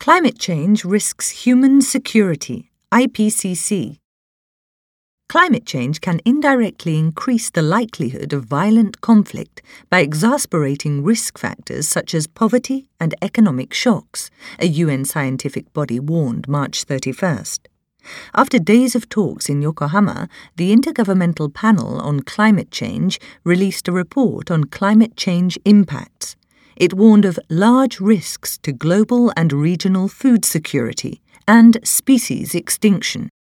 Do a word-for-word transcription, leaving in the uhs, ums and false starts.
Climate change risks human security, I P C C. Climate change can indirectly increase the likelihood of violent conflict by exasperating risk factors such as poverty and economic shocks, a U N scientific body warned March thirty-first. After days of talks in Yokohama, the Intergovernmental Panel on Climate Change released a report on climate change impacts. It warned of large risks to global and regional food security and species extinction.